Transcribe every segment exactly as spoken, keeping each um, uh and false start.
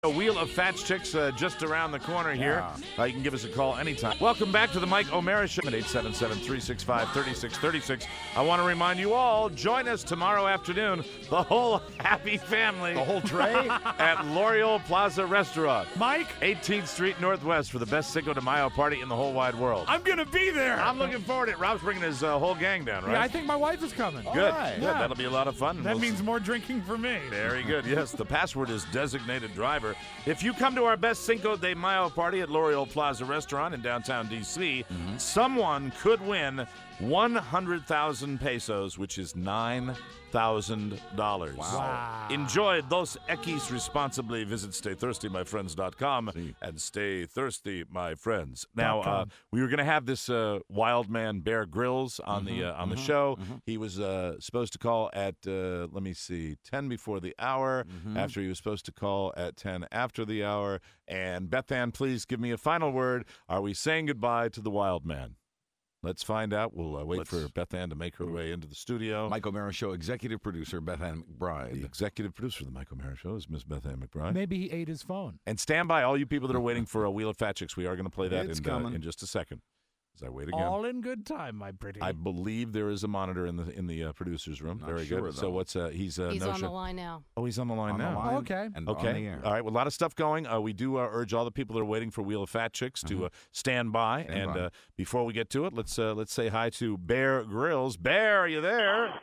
A Wheel of Fat Chicks uh, just around the corner here. Yeah. Uh, you can give us a call anytime. Welcome back to the Mike O'Mara Show at eight seven seven, three six five, three six three six. I want to remind you all, join us tomorrow afternoon, the whole happy family. The whole tray? At L'Oreal Plaza Restaurant. Mike? eighteenth Street Northwest for the best Cinco de Mayo party in the whole wide world. I'm going to be there. I'm looking forward to it. Rob's bringing his uh, whole gang down, right? Yeah, I think my wife is coming. Good. Right. Good. Yeah. That'll be a lot of fun. That We'll means more drinking for me. Very good. Yes, the password is designated driver. If you come to our best Cinco de Mayo party at L'Oreal Plaza Restaurant in downtown D C, mm-hmm. someone could win one hundred thousand pesos, which is nine thousand dollars. Wow. wow. Enjoy Dos Equis responsibly. Visit stay thirsty my friends dot com and stay thirsty, my friends. Now, uh, we were going to have this uh, wild man Bear Grylls on mm-hmm, the uh, on mm-hmm, the show. Mm-hmm. He was uh, supposed to call at, uh, let me see, ten before the hour, mm-hmm. after he was supposed to call at ten after the hour. And Beth Ann, please give me a final word. Are we saying goodbye to the wild man? Let's find out. We'll uh, wait Let's, for Beth Ann to make her way into the studio. Mike O'Mara Show executive producer, Beth Ann McBride. The executive producer of the Mike O'Mara Show is Miss Beth Ann McBride. Maybe he ate his phone. And stand by, all you people that are waiting for a Wheel of Fat Chicks. We are going to play that in, uh, in just a second. As I wait again. All in good time, my pretty. I believe there is a monitor in the in the uh, producer's room. Not Very sure, good. Though. So what's uh, he's uh, he's no on show. the line now. Oh, he's on the line on now. The line oh, okay. And okay. on the air. All right. Well, a lot of stuff going. Uh, we do uh, urge all the people that are waiting for Wheel of Fat Chicks to uh, stand by. Stand and by. Uh, before we get to it, let's uh, let's say hi to Bear Grylls. Bear, are you there?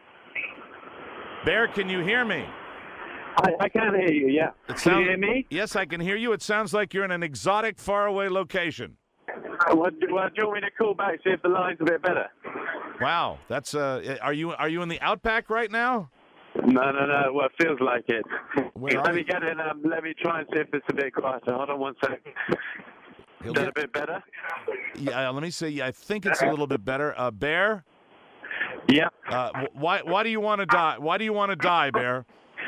Bear, can you hear me? I, I can hear you. Yeah. It Can sound- you hear me? Yes, I can hear you. It sounds like you're in an exotic, faraway location. What, do, uh, do you want me to call back, see if the line's a bit better? Wow, that's uh. Are you are you in the Outback right now? No, no, no. Well, it feels like it. Where let are me you? get in. Um, let me try and see if it's a bit quieter. Hold on one second. He'll Is that get- a bit better? Yeah, let me see. Yeah, I think it's a little bit better. Uh, Bear, Yeah. uh, wh- why why do you want to die? Why do you want to die, Bear?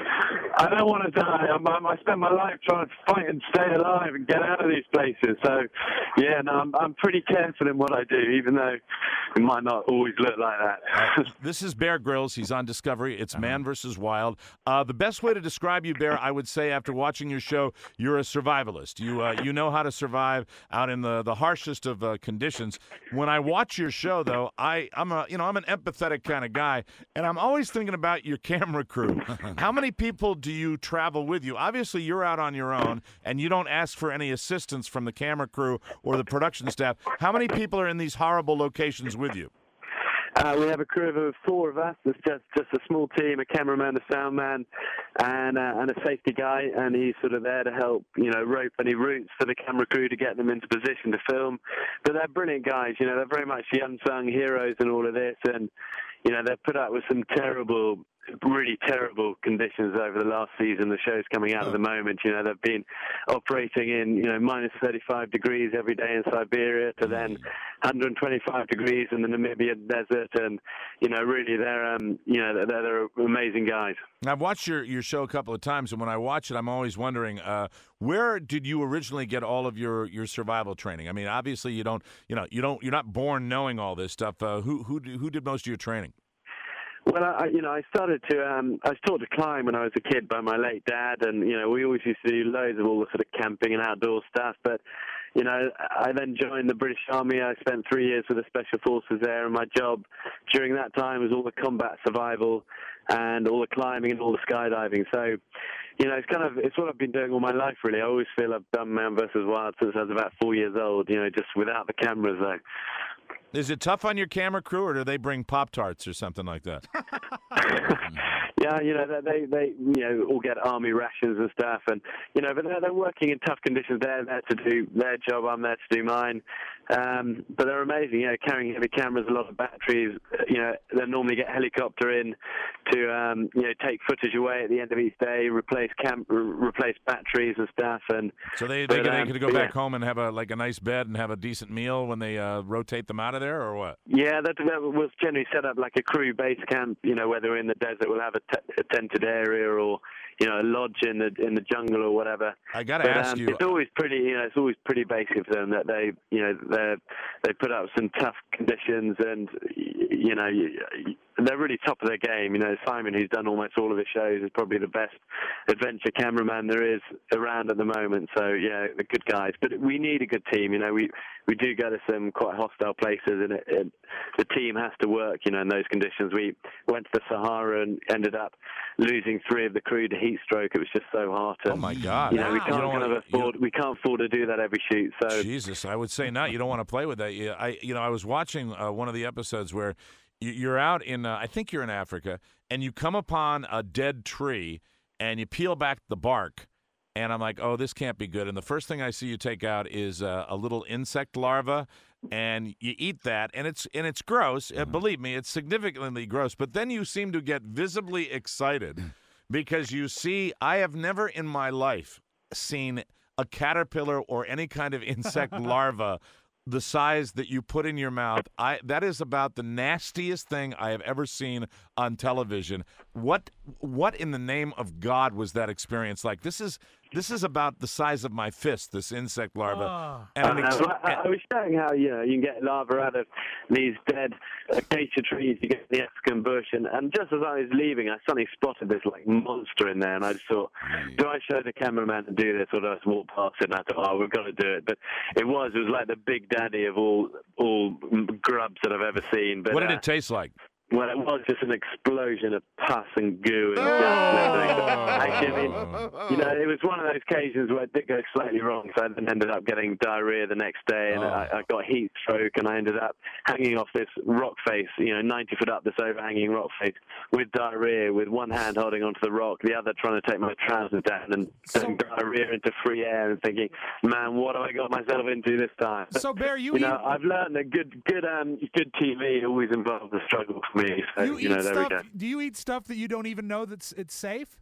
I don't want to die. I'm, I'm, I spend my life trying to fight and stay alive and get out of these places. So, yeah, no, I'm, I'm pretty careful in what I do, even though it might not always look like that. Uh, this is Bear Grylls. He's on Discovery. It's Man versus Wild. Uh, the best way to describe you, Bear, I would say, after watching your show, you're a survivalist. You uh, you know how to survive out in the, the harshest of uh, conditions. When I watch your show, though, I I'm a you know I'm an empathetic kind of guy, and I'm always thinking about your camera crew. How many people do you travel with you? Obviously, you're out on your own, and you don't ask for any assistance from the camera crew or the production staff. How many people are in these horrible locations with you? Uh, we have a crew of four of us. It's just just a small team: a cameraman, a sound man, and uh, and a safety guy. And he's sort of there to help, you know, rope any routes for the camera crew to get them into position to film. But they're brilliant guys. You know, they're very much the unsung heroes in all of this. And you know, they've put up with some terrible, really terrible conditions over the last season. The show's coming out at the moment. You know, they've been operating in, you know, minus thirty-five degrees every day in Siberia to then one hundred twenty-five degrees in the Namibian desert. And, you know, really they're, um, you know, they're, they're amazing guys. I've watched your, your show a couple of times, and when I watch it, I'm always wondering, uh, where did you originally get all of your, your survival training? I mean, obviously you don't, you know, you don't, you're not born knowing all this stuff. Uh, who, who, who did most of your training? Well, I, you know, I started to, um, I was taught to climb when I was a kid by my late dad, and, you know, we always used to do loads of all the sort of camping and outdoor stuff, but, you know, I then joined the British Army. I spent three years with the Special Forces there, and my job during that time was all the combat survival and all the climbing and all the skydiving. So, you know, it's kind of, it's what I've been doing all my life, really. I always feel I've done Man versus Wild since I was about four years old, you know, just without the cameras, though. Is it tough on your camera crew, or do they bring Pop-Tarts or something like that? Yeah, you know, they, they, you know, all get army rations and stuff, and, you know, but they're, they're working in tough conditions. They're there to do their job, I'm there to do mine. Um, but they're amazing, you know, carrying heavy cameras, a lot of batteries. You know, they normally get helicopter in to, um, you know, take footage away at the end of each day, replace cam- replace batteries and stuff. And so they they, but, could, um, they could go but, back yeah. home and have a like a nice bed and have a decent meal when they uh, rotate them out of there, or what? Yeah, that, that was generally set up like a crew base camp. You know, whether in the desert, we'll have a, t- a tented area, or you know, a lodge in the in the jungle or whatever. I got to But, ask um, you. it's always pretty, you know, it's always pretty basic for them that they, you know, they they put up some tough conditions, and you know, they're really top of their game. You know, Simon, who's done almost all of his shows, is probably the best adventure cameraman there is around at the moment. So yeah, they're good guys. But we need a good team. You know, we we do go to some quite hostile places, and it, it, the team has to work. You know, in those conditions. We went to the Sahara and ended up losing three of the crew to heat stroke. It was just so hard. To, Oh my God! You know, we Wow. can't You don't kind wanna- of afford. We can't afford to do that every shoot. So Jesus, I would say not. You don't want to play with that. Yeah, I, you know, I was watching uh, one of the episodes where you- you're out in, uh, I think you're in Africa, and you come upon a dead tree, and you peel back the bark, and I'm like, oh, this can't be good. And the first thing I see you take out is uh, a little insect larva, and you eat that, and it's and it's gross. Uh, believe me, it's significantly gross. But then you seem to get visibly excited because you see, I have never in my life seen a caterpillar or any kind of insect larva the size that you put in your mouth. I that is about the nastiest thing I have ever seen on television. What what in the name of God was that experience like? This is this is about the size of my fist, this insect larva. Oh. And Uh, an ex- I, I was showing how you know you can get larvae out of these dead acacia trees. You get the African bush, and, and just as I was leaving, I suddenly spotted this like monster in there, and I just thought, do I show the cameraman to do this, or do I just walk past it? And I thought, oh, we've got to do it. But it was it was like the big daddy of all all grubs that I've ever seen. But what did uh, it taste like? well, it was just an explosion of pus and goo and Oh. gas and everything. Actually, I mean, you know, it was one of those occasions where it did go slightly wrong, so I then ended up getting diarrhea the next day, and Oh. I, I got heat stroke, and I ended up hanging off this rock face, you know, ninety foot up this overhanging rock face with diarrhea, with one hand holding onto the rock, the other trying to take my trousers down, and turning diarrhea into free air, and thinking, man, what have I got myself into this time? So, Bear, you, You eat, know, I've learned that good, good, um, good T V always involves a struggle for me. So, you you, eat know, there we stuff. go. Do you eat stuff that you don't even know that's it's safe?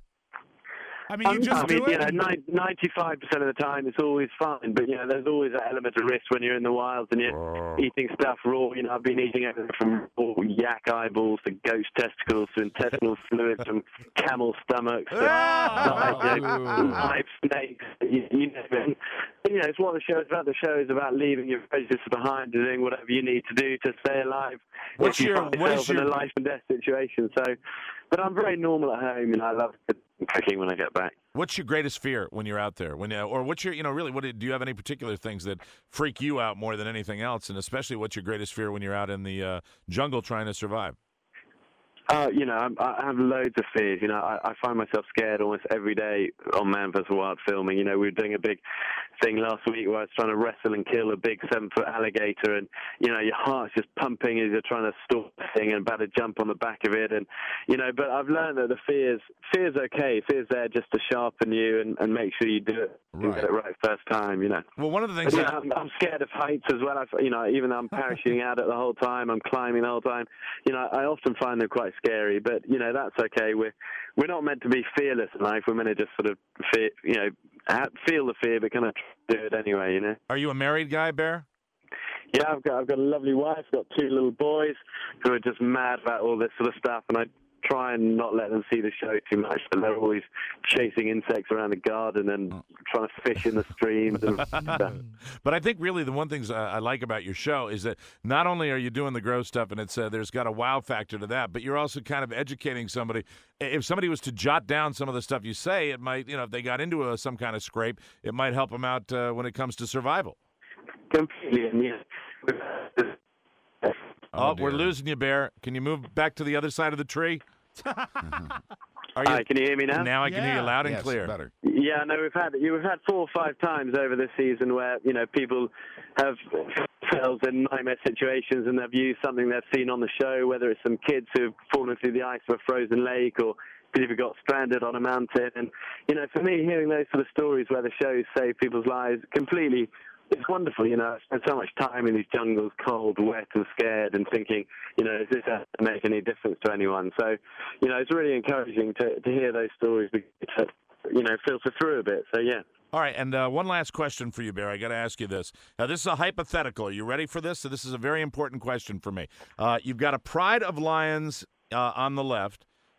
I mean, you Um, just I mean, do you it. know, ninety-five percent of the time it's always fine, but you know, there's always that element of risk when you're in the wilds and you're eating stuff raw. You know, I've been eating everything from raw yak eyeballs to ghost testicles to intestinal fluid, from camel stomachs to Ah! you know, live snakes. You, you know, and, you know, it's what the show is about. The show is about leaving your prejudice behind and doing whatever you need to do to stay alive. What's if you your- find what is yourself in your- a life and death situation? So, but I'm very normal at home, and I love cooking when I get back. What's your greatest fear when you're out there? When uh, or what's your, you know, really, what do you have any particular things that freak you out more than anything else? And especially, what's your greatest fear when you're out in the uh, jungle trying to survive? Uh, you know, I, I have loads of fears. You know, I, I find myself scared almost every day on Man versus. Wild filming. You know, we were doing a big thing last week where I was trying to wrestle and kill a big seven-foot alligator, and you know, your heart's just pumping as you're trying to stop the thing and about to jump on the back of it. And you know, but I've learned that the fears, fear's okay. Fear's there just to sharpen you and, and make sure you do it, and get it right first time. You know. Well, one of the things But, you that, know, I'm, I'm scared of heights as well. I, you know, even though I'm parachuting out it the whole time, I'm climbing the whole time. You know, I often find them quite scary, but you know, that's okay. We're we're not meant to be fearless in life. We're meant to just sort of fear, you know, have, feel the fear, but kind of do it anyway. You know. are you a married guy, Bear? Yeah, I've got I've got a lovely wife. Got two little boys who are just mad about all this sort of stuff, and I try and not let them see the show too much. But they're always chasing insects around the garden and trying to fish in the streams and stuff. But I think really the one things uh, I like about your show is that not only are you doing the gross stuff and it's uh, there's got a wow factor to that, but you're also kind of educating somebody. If somebody was to jot down some of the stuff you say, it might, you know, if they got into a, some kind of scrape, it might help them out uh, when it comes to survival. Completely, and yeah. Oh, Oh, we're dear. losing you, Bear. Can you move back to the other side of the tree? Are you? Hi, can you hear me now? Now I can hear you Yeah. loud and Yes, clear. better. Yeah, no, we've had you we've had four or five times over this season where you know people have themselves in nightmare situations and they've used something they've seen on the show, whether it's some kids who've fallen through the ice of a frozen lake or people who got stranded on a mountain. And you know, for me, hearing those sort of stories where the shows save people's lives completely. It's wonderful, you know. I spent so much time in these jungles, cold, wet, and scared, and thinking, you know, is this going to make any difference to anyone? So, you know, it's really encouraging to to hear those stories, to, you know, filter through a bit. So, yeah. All right, and uh, one last question for you, Bear. I got to ask you this. Now, this is a hypothetical. Are you ready for this? So this is a very important question for me. Uh, you've got a pride of lions uh, on the left,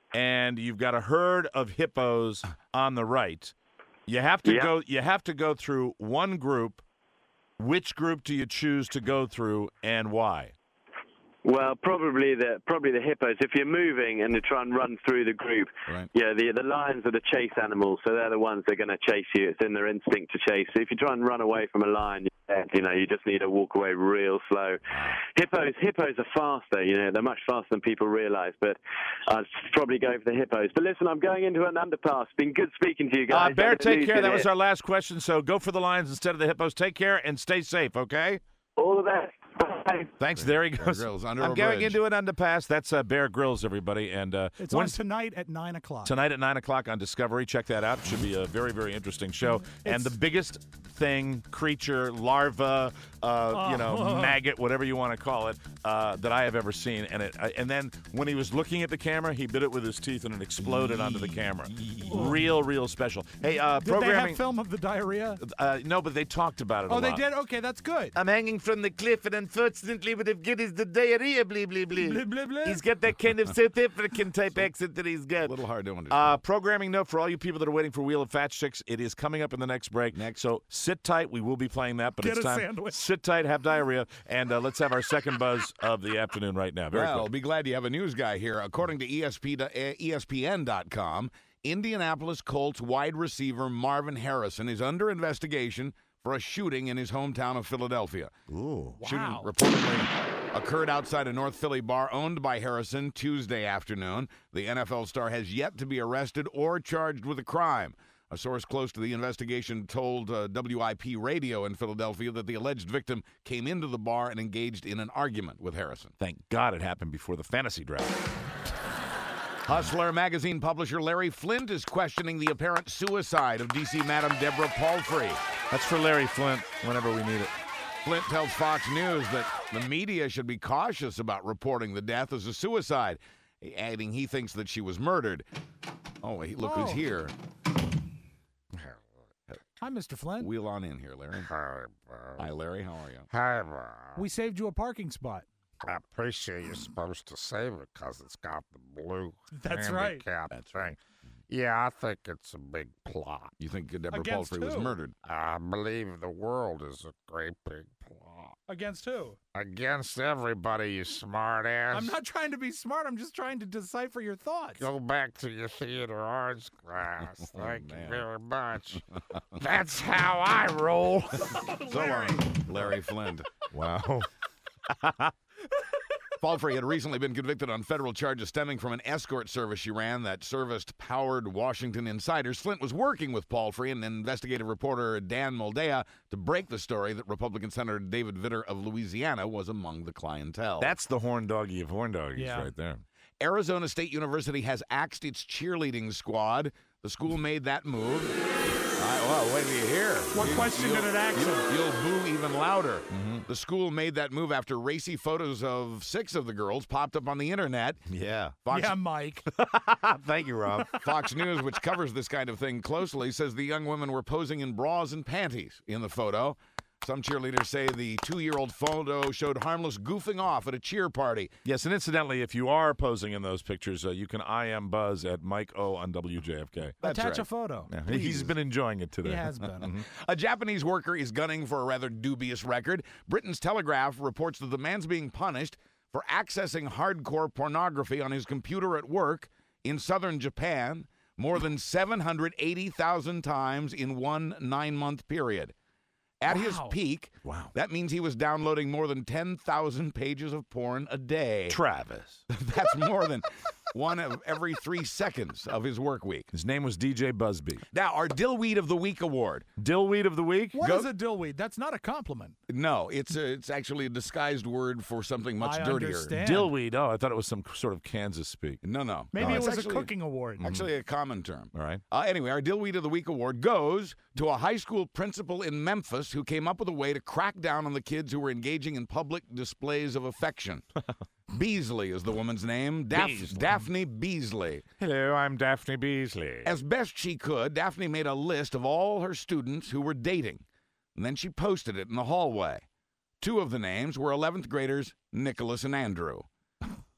and you've got a herd of hippos on the right. You have to Yeah. go. You have to go through one group. Which group do you choose to go through, and why? Well, probably the probably the hippos. If you're moving and they try and run through the group, Right. yeah, the the lions are the chase animals, so they're the ones that are going to chase you. It's in their instinct to chase. So if you try and run away from a lion, you know, you just need to walk away real slow. Hippos, hippos are faster. You know, they're much faster than people realise. But I'd probably go for the hippos. But listen, I'm going into an underpass. Been good speaking to you guys. Uh, Bear, Have a take news care. in That was here. our last question. So go for the lions instead of the hippos. Take care and stay safe. Okay. All the best. Bye. Thanks. There he Bear goes. Grylls under I'm a going bridge. into an underpass. That's uh, Bear Grylls, everybody. And uh, It's on when's- tonight at nine o'clock. tonight at nine o'clock on Discovery. Check that out. It should be a very, very interesting show. And It's- the biggest thing, creature, larva, uh, you know, Oh. maggot, whatever you want to call it, uh, that I have ever seen. And it, I, and then when he was looking at the camera, he bit it with his teeth and it exploded onto the camera. Real, real special. Hey, uh, Did they programming. have film of the diarrhea? uh, no, but they talked about it. a Oh, they lot. did. Okay, that's good. I'm hanging from the cliff, and unfortunately, what I've got is the diarrhea, blee, blee, blee. Blah, blah, blah. He's got that kind of South African type accent that he's A got. little hard to understand. Uh, programming note for all you people that are waiting for Wheel of Fat Chicks, it is coming up in the next break. Next. So sit tight. We will be playing that, but Get it's a time. sandwich. Sit tight, have diarrhea, and uh, let's have our second buzz of the afternoon right now. Very well, quick. be glad you have a news guy here. According to E S P, E S P N dot com, Indianapolis Colts wide receiver Marvin Harrison is under investigation for a shooting in his hometown of Philadelphia. Ooh. Shooting Wow. reportedly occurred outside a North Philly bar owned by Harrison Tuesday afternoon. The N F L star has yet to be arrested or charged with a crime. A source close to the investigation told uh, W I P radio in Philadelphia that the alleged victim came into the bar and engaged in an argument with Harrison. Thank God it happened before the fantasy draft. Hustler magazine publisher Larry Flint is questioning the apparent suicide of D C Madam Deborah Palfrey. That's for Larry Flint whenever we need it. Flint tells Fox News that the media should be cautious about reporting the death as a suicide, adding he thinks that she was murdered. Oh, he- look who's Oh. here. Hi, Mister Flint. Wheel on in here, Larry. Hi, Larry. How are you? Hi, Bob. We saved you a parking spot. I appreciate you're supposed to save it because it's got the blue That's right. handicap thing. Yeah, I think it's a big plot. You think Deborah Against Palfrey was who? murdered? I believe the world is a great big plot. Against who? Against everybody, you smart ass. I'm not trying to be smart. I'm just trying to decipher your thoughts. Go back to your theater arts class. Oh, Thank man. you very much. That's how I roll. So long, Larry Flint. Wow. Palfrey had recently been convicted on federal charges stemming from an escort service she ran that serviced powered Washington insiders. Flint was working with Palfrey and investigative reporter Dan Moldea to break the story that Republican Senator David Vitter of Louisiana was among the clientele. That's the horn doggy of horn doggies Yeah. right there. Arizona State University has axed its cheerleading squad. The school made that move. I, well, wait till you hear. What You- question you'll- did it ax You'll, him? you'll boo even louder. The school made that move after racy photos of six of the girls popped up on the internet. Yeah. Fox, Yeah, Mike. Thank you, Rob. Fox News, which covers this kind of thing closely, says the young women were posing in bras and panties in the photo. Some cheerleaders say the two-year-old photo showed harmless goofing off at a cheer party. Yes, and incidentally, if you are posing in those pictures, uh, you can I am Buzz at Mike O on W J F K. That's Attach right. a photo. Yeah, he's been enjoying it today. He has been. A Japanese worker is gunning for a rather dubious record. Britain's Telegraph reports that the man's being punished for accessing hardcore pornography on his computer at work in southern Japan more than seven hundred eighty thousand times in one nine-month period. At his Wow. peak, Wow. that means he was downloading more than ten thousand pages of porn a day. Travis. That's more than one of every three seconds of his work week. His name was D J Busby. Now, our Dillweed of the Week award. Dillweed of the week? What Go- is a dillweed? That's not a compliment. No, it's a, it's actually a disguised word for something much I dirtier. understand. Dillweed. Oh, I thought it was some sort of Kansas speak. No, no. Maybe No, it it's was actually- a cooking award. Actually, a common term. All right. Uh, anyway, our Dillweed of the Week award goes to a high school principal in Memphis who came up with a way to crack down on the kids who were engaging in public displays of affection. Beasley is the woman's name. Daph- Beasley. Daphne Beasley. Hello, I'm Daphne Beasley. As best she could, Daphne made a list of all her students who were dating, and then she posted it in the hallway. Two of the names were eleventh graders Nicholas and Andrew.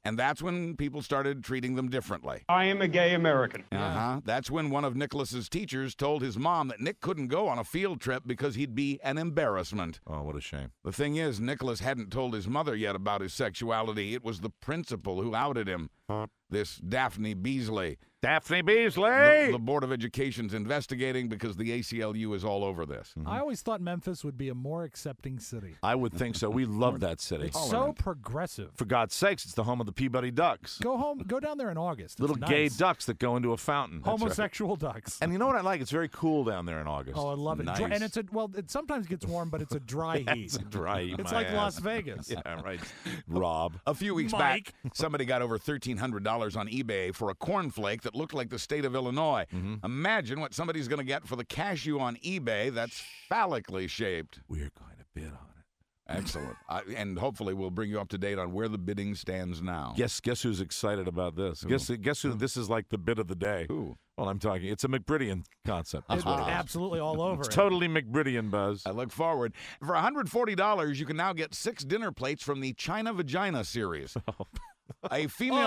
And that's when people started treating them differently. I am a gay American. Uh-huh. That's when one of Nicholas's teachers told his mom that Nick couldn't go on a field trip because he'd be an embarrassment. Oh, what a shame. The thing is, Nicholas hadn't told his mother yet about his sexuality. It was the principal who outed him. This Daphne Beasley. Daphne Beasley! The, the Board of Education's investigating because the A C L U is all over this. I always thought Memphis would be a more accepting city. I would think so. We love that city. It's so progressive. For God's sakes, it's the home of the Peabody Ducks. Go home. Go down there in August. It's Little nice. gay ducks that go into a fountain. Homosexual ducks. And you know what I like? It's very cool down there in August. Oh, I love it. Nice. Dry, and it's a well. It sometimes gets warm, but it's a dry heat. It's a dry heat, It's my like ass. Las Vegas. Yeah, right. Rob. A few weeks Mike. back, somebody got over thirteen hundred dollars on eBay for a cornflake that looked like the state of Illinois. Mm-hmm. Imagine what somebody's going to get for the cashew on eBay that's phallically shaped. We're going to bid on it. Excellent. I, and hopefully we'll bring you up to date on where the bidding stands now. Guess guess who's excited about this? Guess guess who? This is like the bid of the day. Who? Well, I'm talking. It's a McBridian concept. That's It's what it is. absolutely all over It's it. totally McBridian, Buzz. I look forward. For one hundred forty dollars, you can now get six dinner plates from the China Vagina series. A female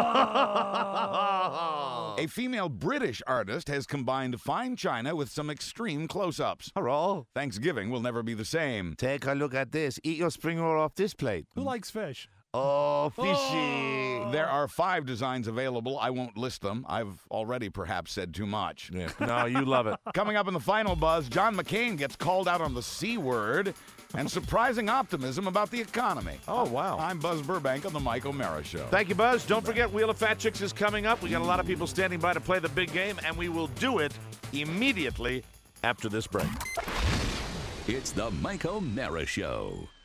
a female British artist has combined fine china with some extreme close-ups. Hello. Thanksgiving will never be the same. Take a look at this. Eat your spring roll off this plate. Who likes fish? Oh, fishy. There are five designs available. I won't list them. I've already perhaps said too much. Yeah. No, you love it. Coming up in the final buzz, John McCain gets called out on the C word and surprising optimism about the economy. Oh, wow. I'm Buzz Burbank on the Mike O'Mara Show. Thank you, Buzz. Don't forget, Wheel of Fat Chicks is coming up. We got a lot of people standing by to play the big game, and we will do it immediately after this break. It's the Mike O'Mara Show.